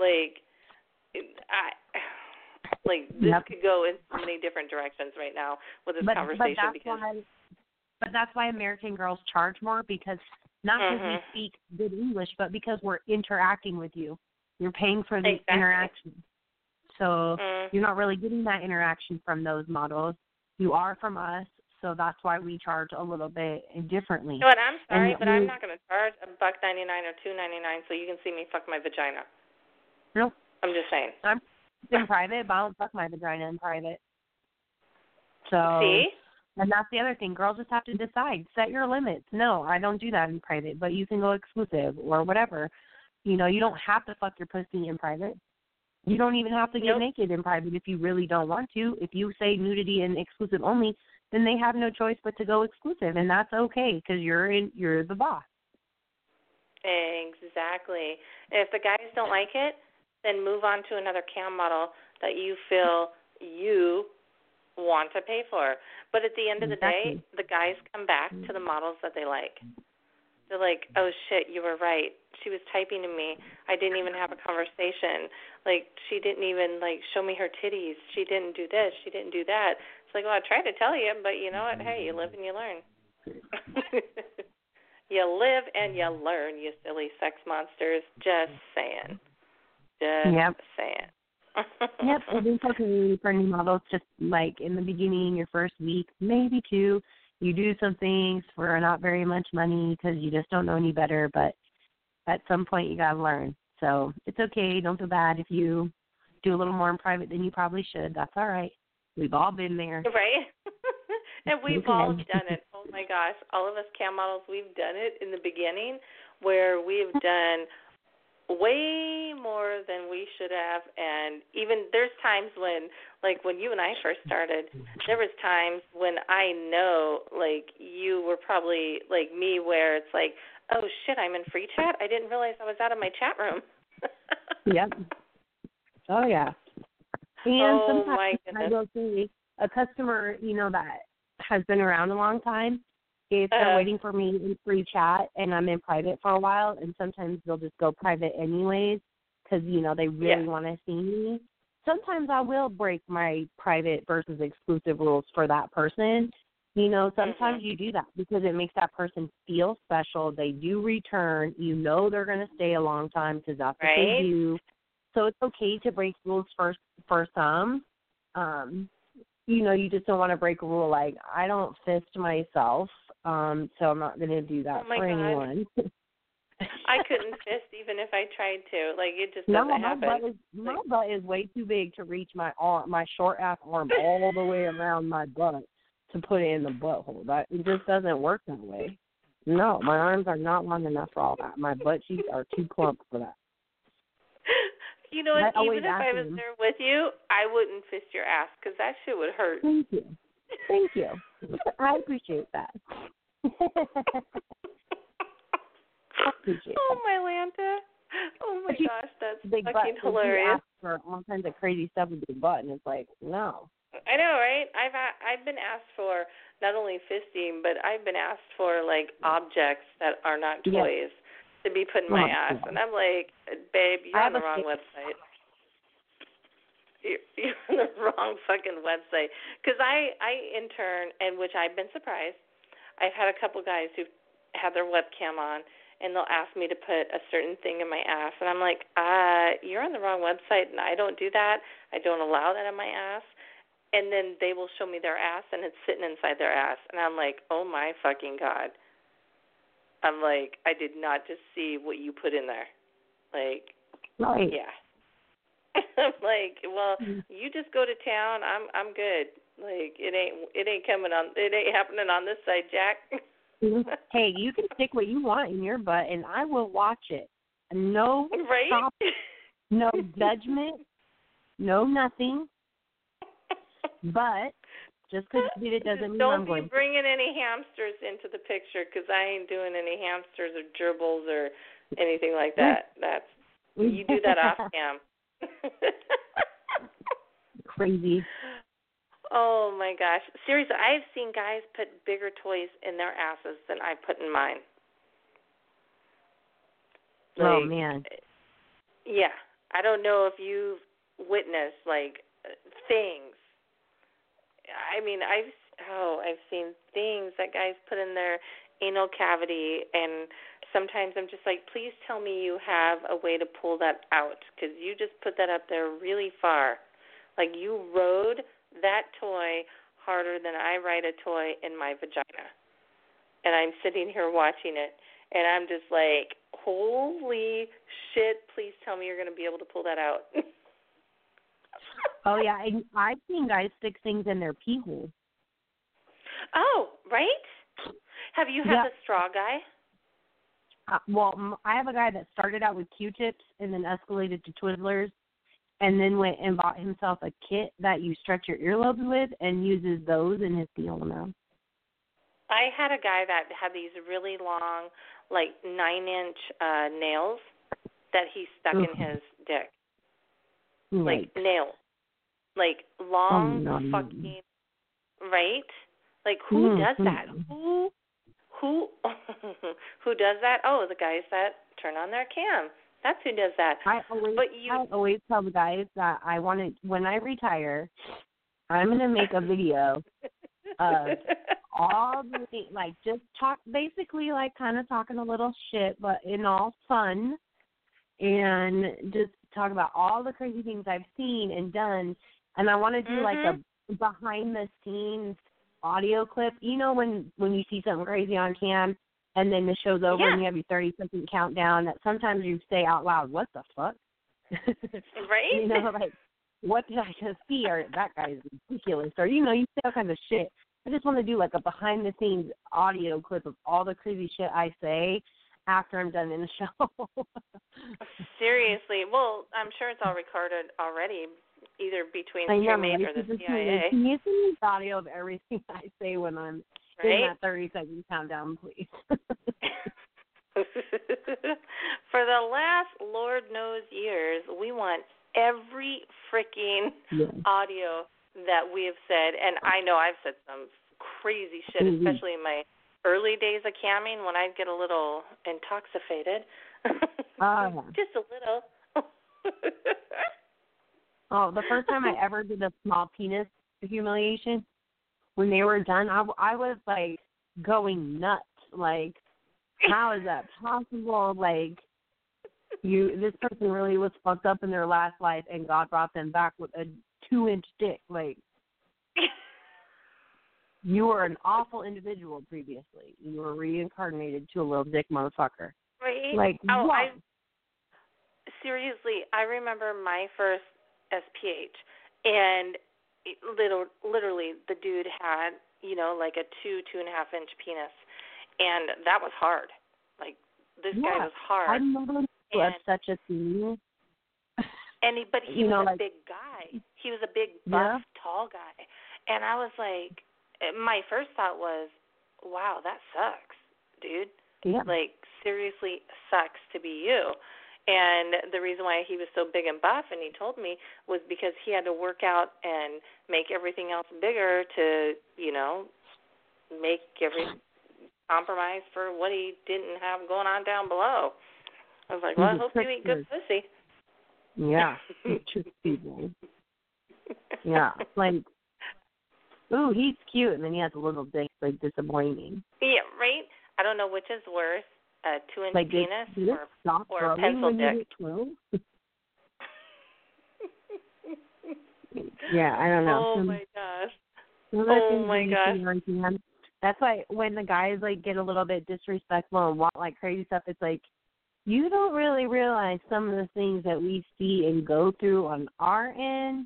This could go in so many different directions right now with this conversation. But that's why American girls charge more, because not because we speak good English, but because we're interacting with you. You're paying for the interaction. So you're not really getting that interaction from those models. You are from us, so that's why we charge a little bit differently. But I'm sorry, but I'm not going to charge $1.99 or $2.99 so you can see me fuck my vagina. No. I'm just saying. I'm in private, but I don't fuck my vagina in private. So, see? And that's the other thing. Girls just have to decide. Set your limits. No, I don't do that in private, but you can go exclusive or whatever. You know, you don't have to fuck your pussy in private. You don't even have to get naked in private if you really don't want to. If you say nudity and exclusive only, then they have no choice but to go exclusive, and that's okay because you're the boss. Exactly. If the guys don't like it, then move on to another cam model that you feel you want to pay for. But at the end of the day, the guys come back to the models that they like. They're like, oh, shit, you were right. She was typing to me. I didn't even have a conversation. Like, she didn't even, like, show me her titties. She didn't do this. She didn't do that. It's like, well, I tried to tell you, but you know what? Hey, you live and you learn. You live and you learn, you silly sex monsters. Just saying. Just saying. Yep, it is okay for new models, just like in the beginning, your first week, maybe two, you do some things for not very much money because you just don't know any better, but at some point you got to learn. So it's okay. Don't feel bad if you do a little more in private than you probably should. That's all right. We've all been there. Right? And we've all done it. Oh, my gosh. All of us cam models, we've done it in the beginning where we've done way more than we should have, and even there's times when, like when you and I first started, there was times when I know, like, you were probably like me where it's like, oh, shit, I'm in free chat? I didn't realize I was out of my chat room. Yep. Oh, yeah. And sometimes my I will say a customer, you know, that has been around a long time, if they're waiting for me in free chat and I'm in private for a while, and sometimes they'll just go private anyways because, you know, they really want to see me. Sometimes I will break my private versus exclusive rules for that person. You know, sometimes you do that because it makes that person feel special. They do return. You know they're going to stay a long time because that's what they do. So it's okay to break rules for some. You know, you just don't want to break a rule like, I don't fist myself. So I'm not going to do that for anyone. I couldn't fist even if I tried to. Like, it just doesn't happen. My butt is way too big to reach my short-ass arm all the way around my butt. to put it in the butthole. That it just doesn't work that way. No, my arms are not long enough for all that. My butt cheeks are too plump for that. You know what? Even if I was there with you, I wouldn't fist your ass because that shit would hurt. Thank you. Thank you. I appreciate that. Oh, my Lanta. Oh, my gosh, that's big fucking butt, hilarious. You ask for all kinds of crazy stuff with your butt, and it's like, no. I know, right? I've been asked for not only fisting, but I've been asked for, like, objects that are not toys to be put in my ass. And I'm like, babe, you're on the wrong website. You're on the wrong fucking website. Because I intern, and which I've been surprised. I've had a couple guys who've had their webcam on, and they'll ask me to put a certain thing in my ass. And I'm like, you're on the wrong website, and I don't do that. I don't allow that in my ass. And then they will show me their ass, and it's sitting inside their ass. And I'm like, oh, my fucking God. I'm like, I did not just see what you put in there. Like, yeah. I'm like, well, you just go to town. I'm good. Like, it ain't happening on this side, Jack. Hey, you can stick what you want in your butt, and I will watch it. No stop, no judgment, no nothing. But just because you did it doesn't mean I'm going. Don't be bringing any hamsters into the picture because I ain't doing any hamsters or gerbils or anything like that. You do that off cam. Crazy. Oh, my gosh. Seriously, I've seen guys put bigger toys in their asses than I put in mine. Oh, man. Yeah. I don't know if you've witnessed, like, things. I mean, I've seen things that guys put in their anal cavity, and sometimes I'm just like, please tell me you have a way to pull that out because you just put that up there really far. Like, you rode that toy harder than I ride a toy in my vagina. And I'm sitting here watching it, and I'm just like, holy shit, please tell me you're going to be able to pull that out. Oh, yeah, I've seen guys stick things in their pee hole. Oh, right? Have you had the straw guy? Well, I have a guy that started out with Q-tips and then escalated to Twizzlers and then went and bought himself a kit that you stretch your earlobes with and uses those in his pee hole now. I had a guy that had these really long, like 9-inch nails that he stuck in his dick. Like nails. Like long fucking, right? Like who does that? Who who does that? Oh, the guys that turn on their cam. That's who does that. I always tell the guys that when I retire, I'm going to make a video of all the things, like just talk, basically like kind of talking a little shit, but in all fun, and just talk about all the crazy things I've seen and done. And I want to do like a behind the scenes audio clip. You know when you see something crazy on cam and then the show's over and you have your 30-second countdown that sometimes you say out loud, what the fuck? Right? You know, like, what did I just see? Or that guy is ridiculous. Or, you know, you say all kinds of shit. I just want to do like a behind the scenes audio clip of all the crazy shit I say after I'm done in the show. Seriously. Well, I'm sure it's all recorded already, either between Streamate or the CIA. Can you send me the audio of everything I say when I'm in that 30-second countdown, please? For the last Lord knows years, we want every freaking audio that we have said, and I know I've said some crazy shit, especially in my early days of camming when I'd get a little intoxicated. Just a little. The first time I ever did a small penis humiliation, when they were done, I was like going nuts. Like, how is that possible? Like, this person really was fucked up in their last life, and God brought them back with a 2-inch dick. Like, you were an awful individual previously. You were reincarnated to a little dick motherfucker. Right? Like, seriously, I remember my first SPH, and literally the dude had like a 2.5 inch penis, and that was hard. Like this guy was hard. I never knew of such a thing. But he was a big guy. He was a big, buff, tall guy, and I was like, my first thought was, wow, that sucks, dude. Yeah. Like seriously, sucks to be you. And the reason why he was so big and buff, and he told me, was because he had to work out and make everything else bigger to, make every compromise for what he didn't have going on down below. I was like, well, I hope you eat good pussy. Yeah, tricks people. Yeah, like, ooh, he's cute, and then he has a little dick, like, disappointing. Yeah, right? I don't know which is worse. A 2-inch like penis or a pencil dick. Yeah, I don't know. Oh my gosh. That's why when the guys like get a little bit disrespectful and want like crazy stuff, it's like you don't really realize some of the things that we see and go through on our end.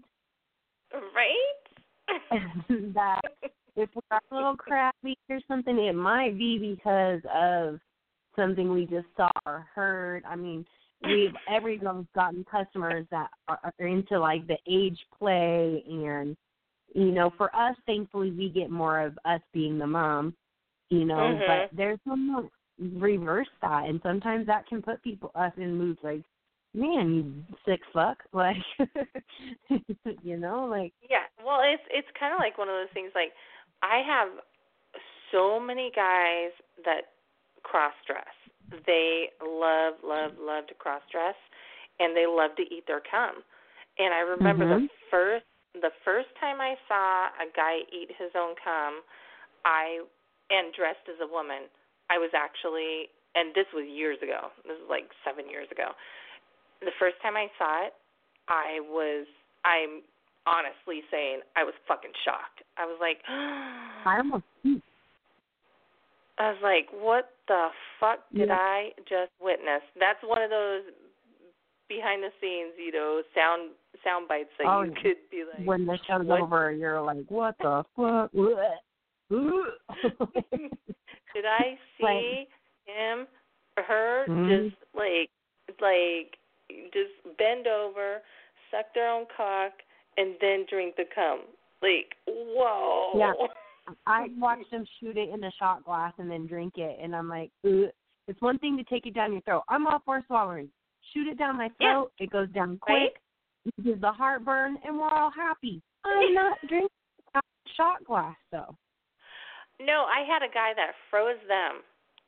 Right? That if we're a little crappy or something, it might be because of something we just saw or heard. I mean, everyone's gotten customers that are into like the age play, and for us, thankfully, we get more of us being the mom, but there's some reverse that, and sometimes that can put us in moods like, man, you sick fuck, like, like. Yeah, well, it's kind of like one of those things. Like, I have so many guys that cross-dress. They love to cross-dress, and they love to eat their cum. And I remember the first time I saw a guy eat his own cum, and dressed as a woman, I was actually, and this was years ago. This was like 7 years ago. The first time I saw it, I'm honestly saying I was fucking shocked. I was like, I was like, what the fuck did I just witness? That's one of those behind the scenes, sound bites that you could be like, when the show's over, you're like, what the fuck? Did I see him or her just just bend over, suck their own cock, and then drink the cum? Like, whoa. Yeah. I watched them shoot it in a shot glass and then drink it, and I'm like, ugh. It's one thing to take it down your throat. I'm all for swallowing. Shoot it down my throat. It goes down quick. It gives the heartburn, and we're all happy. I'm not drinking out of a shot glass, though. No, I had a guy that froze them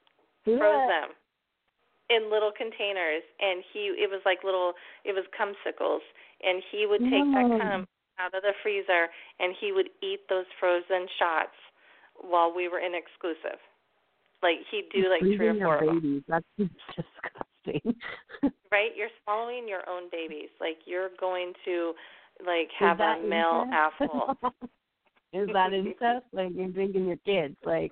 in little containers, and it was cumsicles, and he would take that cum out of the freezer, and he would eat those frozen shots while we were in exclusive. Like, he'd do like 3 or 4 of them. That's disgusting. Right? You're swallowing your own babies. Like, you're going to, like, have a male apple. Is that incest? Like, you're drinking your kids. Like,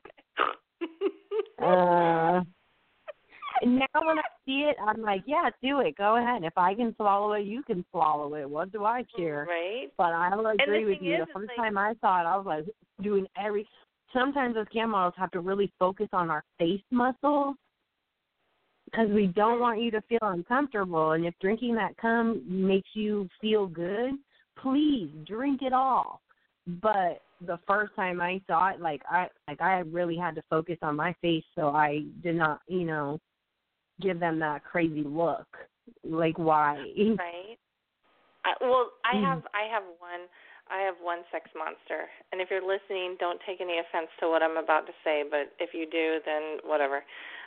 and now when I see it, I'm like, yeah, do it. Go ahead. If I can swallow it, you can swallow it. What do I care? Right. But I will agree with you. The first time I saw it, I was like doing sometimes those cam models have to really focus on our face muscles because we don't want you to feel uncomfortable. And if drinking that cum makes you feel good, please drink it all. But the first time I saw it, I really had to focus on my face, so I did not, give them that crazy look. Like, why? Right. I have one sex monster, and if you're listening, don't take any offense to what I'm about to say, but if you do, then whatever.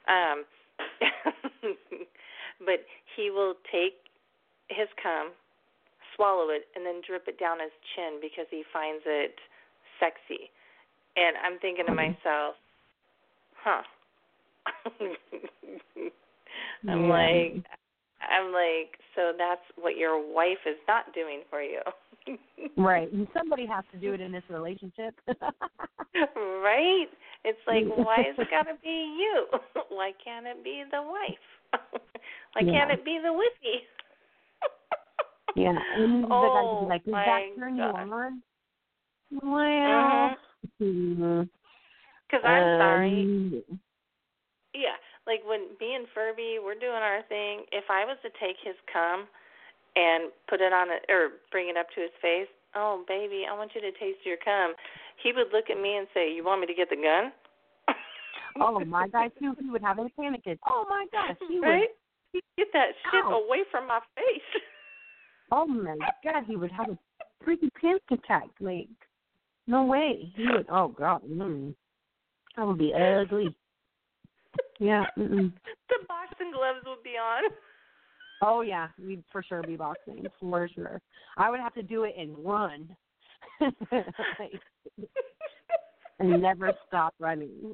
But he will take his cum, swallow it, and then drip it down his chin because he finds it sexy. And I'm thinking to myself, I'm like, so that's what your wife is not doing for you. Right. And somebody has to do it in this relationship. Right? It's like, why is it got to be you? Why can't it be the wife? Why can't it be the whiskey? Yeah. And the guy would be like, does that turn you on? Well, Because I'm sorry. Yeah, like when me and Furby, we're doing our thing. If I was to take his cum and put it on it or bring it up to his face, oh baby, I want you to taste your cum, he would look at me and say, "You want me to get the gun?" Oh my gosh, he would have a panic attack. Oh my gosh, he right? would get that shit away from my face. Oh my God, he would have a freaking panic attack. Like, no way. He would. Oh God, that would be ugly. Yeah. The boxing gloves would be on. Oh yeah, we'd for sure be boxing, for sure. I would have to do it and run. And never stop running.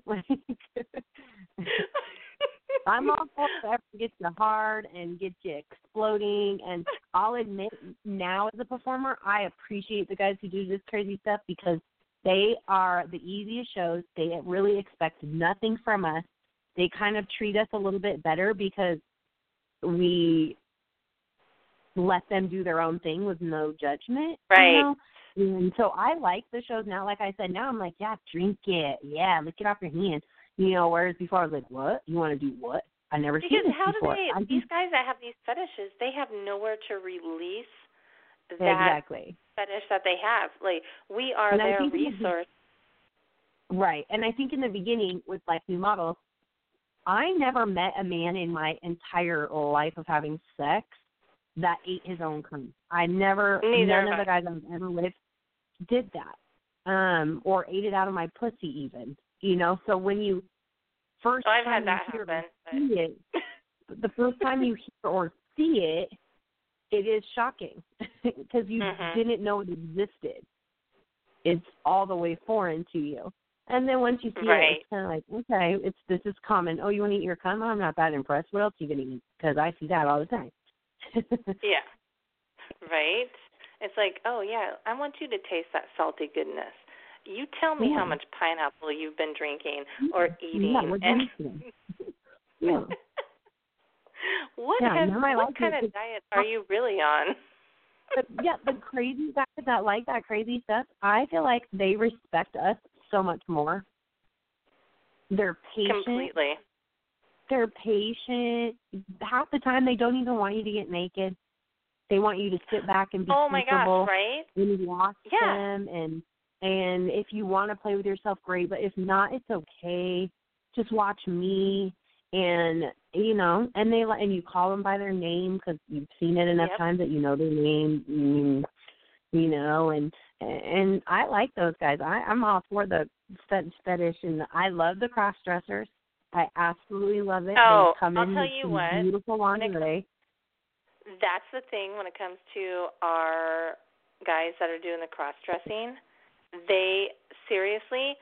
I'm all for whatever gets you hard and gets you exploding. And I'll admit now as a performer, I appreciate the guys who do this crazy stuff because they are the easiest shows. They really expect nothing from us. They kind of treat us a little bit better because we let them do their own thing with no judgment. Right. You know? And so I like the shows now. Like I said, now I'm like, yeah, drink it. Yeah, lick it off your hand. You know, whereas before I was like, what? You want to do what? I never seen this before. Because these guys that have these fetishes, they have nowhere to release that fetish that they have. Like, we are their resource. Right. And I think in the beginning with, like, new models, I never met a man in my entire life of having sex that ate his own cum. None of the guys I was ever with did that, or ate it out of my pussy even. You know, so when you first I've time had that you happen. see it, the first time you hear or see it, it is shocking because you didn't know it existed. It's all the way foreign to you. And then once you see it, it's kind of like, okay, this is common. Oh, you want to eat your cum? I'm not that impressed. What else are you going to eat? Because I see that all the time. Yeah, right? It's like, oh, yeah, I want you to taste that salty goodness. You tell me how much pineapple you've been drinking or eating. What kind of diet are you really on? But, the crazy guys that like that crazy stuff, I feel like they respect us so much more. They're patient. Completely. They're patient. Half the time they don't even want you to get naked. They want you to sit back and be comfortable. Gosh, right? And watch them and if you want to play with yourself, great. But if not, it's okay. Just watch me. And, you know, and you call them by their name because you've seen it enough times that you know their name, you know. And I like those guys. I'm all for the fetish, and I love the cross-dressers. I absolutely love it. Oh, they come I'll in tell with you some what. Beautiful lingerie. That's the thing when it comes to our guys that are doing the cross-dressing. They seriously,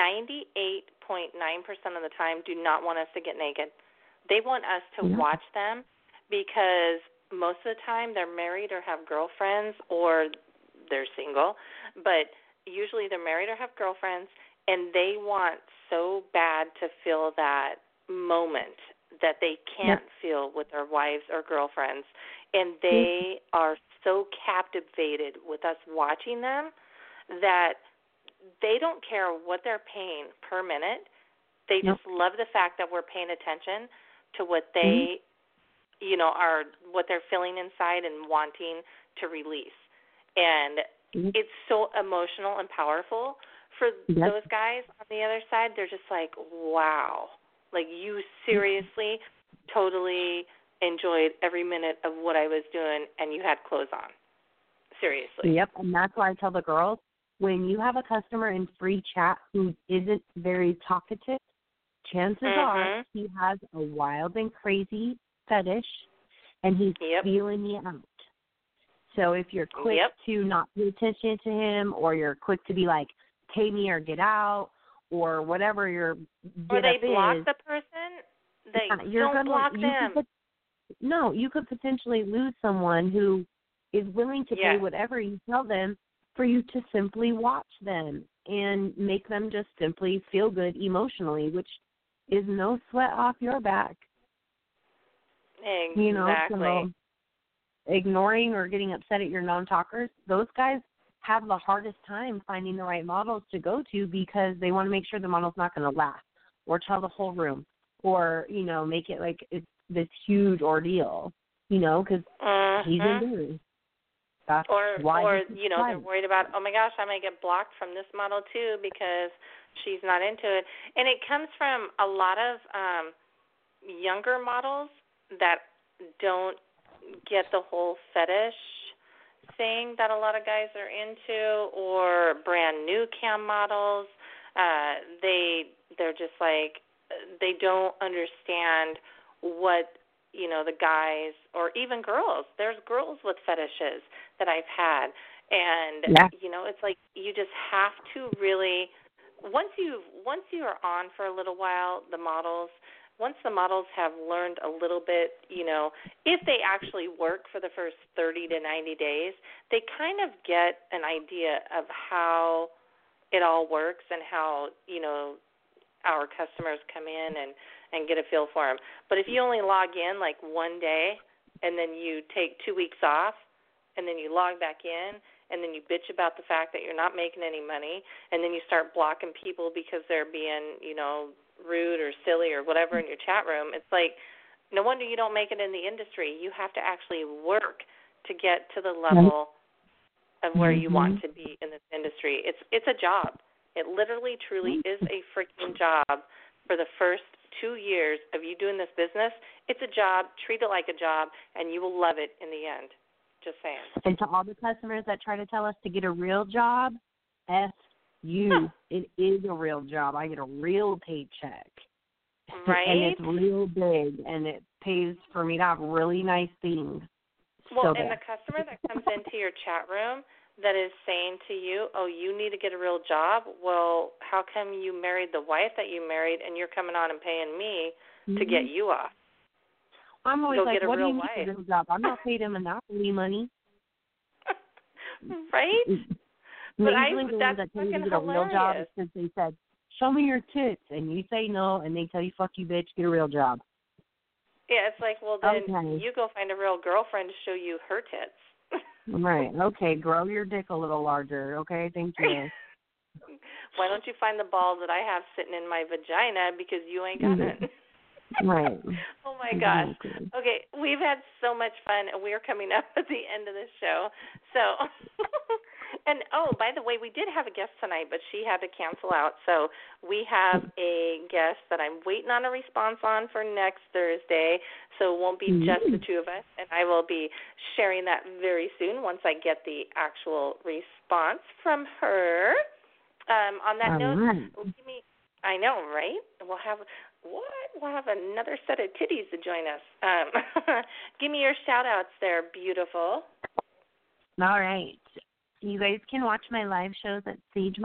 98.9% of the time, do not want us to get naked. They want us to watch them because most of the time they're married or have girlfriends or they're single, but usually they're married or have girlfriends, and they want so bad to feel that moment that they can't feel with their wives or girlfriends, and they are so captivated with us watching them that they don't care what they're paying per minute. They just love the fact that we're paying attention to what they, you know, what they're feeling inside and wanting to release. And it's so emotional and powerful for those guys on the other side. They're just like, wow, like you seriously totally enjoyed every minute of what I was doing and you had clothes on. Seriously. Yep, and that's why I tell the girls, when you have a customer in free chat who isn't very talkative, chances are he has a wild and crazy fetish, and he's feeling you out. So if you're quick to not pay attention to him, or you're quick to be like, pay me or get out, or whatever your or they block is, the person, don't block them. You could potentially lose someone who is willing to pay whatever you tell them for you to simply watch them and make them just simply feel good emotionally, which is no sweat off your back. Exactly. You know, so ignoring or getting upset at your non-talkers, those guys have the hardest time finding the right models to go to because they want to make sure the model's not going to laugh or tell the whole room or, make it like it's this huge ordeal, because he's embarrassed. That's why they're worried about, oh my gosh, I might get blocked from this model too because she's not into it. And it comes from a lot of younger models that don't get the whole fetish thing that a lot of guys are into, or brand new cam models. They're just like, they don't understand what, the guys or even girls. There's girls with fetishes that I've had. And, it's like you just have to really, once you are on for a little while, once the models have learned a little bit, if they actually work for the first 30 to 90 days, they kind of get an idea of how it all works and how, our customers come in and get a feel for them. But if you only log in like one day and then you take 2 weeks off and then you log back in and then you bitch about the fact that you're not making any money and then you start blocking people because they're being, rude or silly or whatever in your chat room, it's like no wonder you don't make it in the industry. You have to actually work to get to the level of where you want to be in this industry. It's a job. It literally, truly is a freaking job for the first 2 years of you doing this business. It's a job. Treat it like a job, and you will love it in the end. Just saying. And to all the customers that try to tell us to get a real job, F you. It is a real job. I get a real paycheck. Right. And it's real big, and it pays for me to have really nice things. Well, and the customer that comes into your chat room that is saying to you, oh, you need to get a real job, well, how come you married the wife that you married and you're coming on and paying me to get you off? I'm always like, what do you wife. need a real job? I'm not paid a monopoly money. Right? But that's that tell you to get a real job is because they said, show me your tits, and you say no, and they tell you, fuck you, bitch, get a real job. Yeah, it's like, well, then you go find a real girlfriend to show you her tits. Right. Okay, grow your dick a little larger. Okay, thank you. Why don't you find the balls that I have sitting in my vagina because you ain't got it? Right. Oh, my gosh. Okay, we've had so much fun, and we are coming up at the end of the show. So, and, by the way, we did have a guest tonight, but she had to cancel out. So we have a guest that I'm waiting on a response on for next Thursday. So it won't be just the two of us, and I will be sharing that very soon once I get the actual response from her. On that note, I know, right? We'll have another set of titties to join us. Give me your shout-outs there, beautiful. All right. You guys can watch my live shows at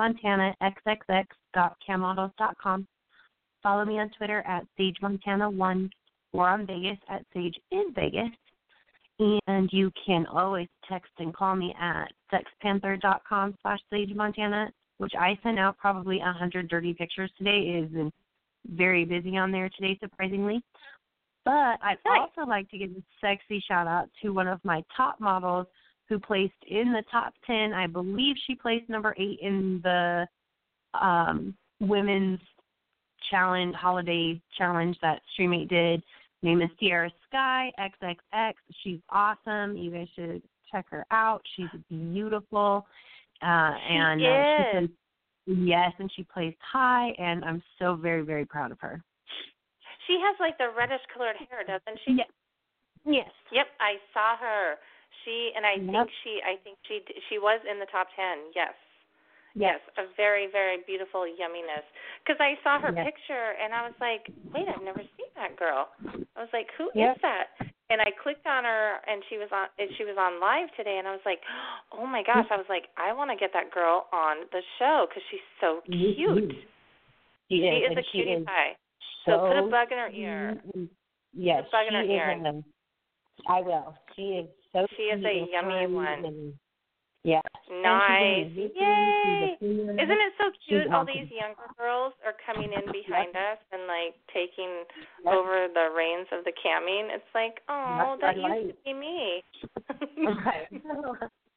sagemontanaxxx.cammodels.com. Follow me on Twitter at sagemontana1 or on Vegas at sageinvegas. And you can always text and call me at sexpanther.com/sagemontana, which I sent out probably 100 dirty pictures today. It has been very busy on there today, surprisingly. But I'd also like to give a sexy shout-out to one of my top models who placed in the top 10. I believe she placed number 8 in the women's challenge, holiday challenge that Stream8 did. Her name is Sierra Sky, XXX. She's awesome. You guys should check her out. She's beautiful. And she placed high, and I'm so very, very proud of her. She has like the reddish colored hair, doesn't she? Yes. Yep, I saw her. I think she was in the top 10. Yes. Yes, a very, very beautiful yumminess. Because I saw her picture, and I was like, wait, I've never seen that girl. I was like, who is that? And I clicked on her, and she was on live today, and I was like, oh, my gosh. I was like, I want to get that girl on the show because she's so cute. She is a cutie pie. So put a bug in her ear. Yes, put a bug in her ear. I will. She is so She is a yummy one. Yeah. Nice. Yay! Isn't it so cute? All these younger girls are coming in behind us and, like, taking over the reins of the camming. It's like, oh, that used to be me.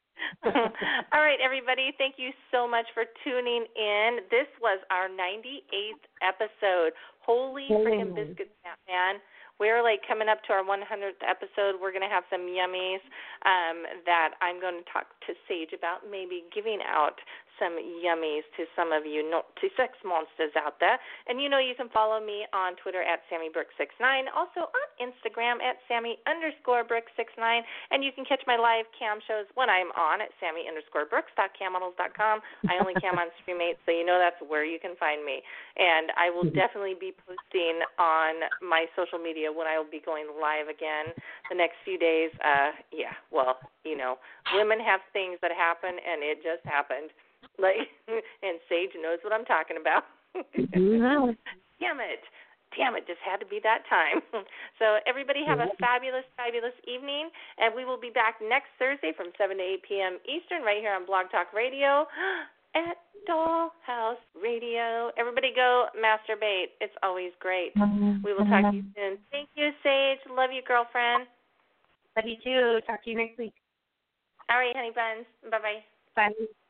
All right, everybody. Thank you so much for tuning in. This was our 98th episode. Holy freaking biscuits, man. We're like coming up to our 100th episode. We're going to have some yummies that I'm going to talk to Sage about, maybe giving out some yummies to some of you naughty sex monsters out there. And you know you can follow me on Twitter at SammyBrook69, also on Instagram at Sammy_Brook69, and you can catch my live cam shows when I'm on at Sammy_Brooks.cammodels.com. I only cam on Streamate, so you know that's where you can find me. And I will definitely be posting on my social media when I will be going live again the next few days. Women have things that happen, and it just happened. And Sage knows what I'm talking about. Damn it, just had to be that time. So everybody have a fabulous, fabulous evening, and we will be back next Thursday from 7 to 8 p.m. Eastern right here on Blog Talk Radio at Dollhouse Radio. Everybody go masturbate. It's always great. We will talk to you soon. Thank you, Sage. Love you, girlfriend. Love you, too. Talk to you next week. All right, honey buns. Bye-bye. Bye.